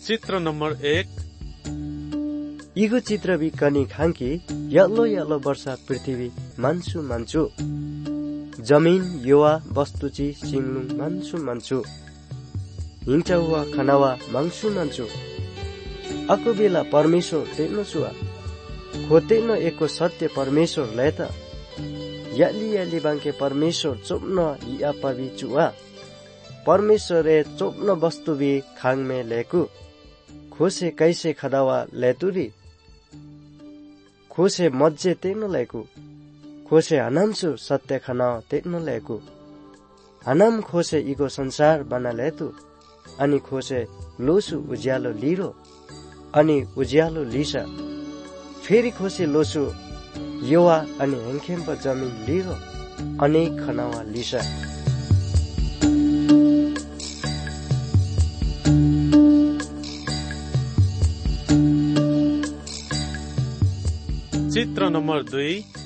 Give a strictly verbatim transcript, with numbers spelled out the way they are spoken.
चित्र नम्बर एक इगो चित्र भी कनी खांकी यल्लो यल्लो वर्षा पृथ्वी मान्छु मान्छु जमीन युवा वस्तुची सिंगलु मान्छु मान्छु हिंचावा खनावा मांगसु मान्छु अको बेला परमेश्वर तेनो छुआ खोतेनो एको सत्य परमेश्वर लेता याली याली बांके परमेश्वर चोप्न या पवि चुआ परमेश्वरे चोप्न वस्तु भी खांग में लेकु खोसे कैसे खदावा लेतुरी खोसे मज्जे तेनो लेकु खोसे हनामसु सत्य खना तेनो लेकु हनाम खोसे इगो संसार बना लेतु अनि खोसे लोसु उज्यालो लिरो अनि उज्यालो लिसा फेरि खोसे लोसु युवा अनि हेङखेम्प जमिन लिरो अनेक खनावा लिसा चित्र नम्बर दुई